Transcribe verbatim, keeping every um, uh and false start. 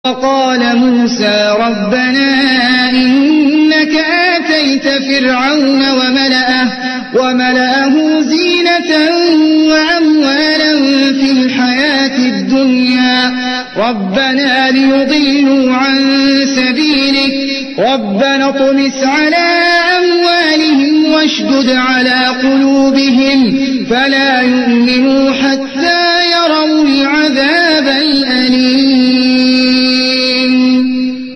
وقال موسى ربنا إنك آتيت فرعون وملأه, وملأه زينة وأموالا في الحياة الدنيا ربنا ليضلوا عن سبيلك ربنا اطمس على أموالهم واشدد على قلوبهم فلا يؤمنوا حتى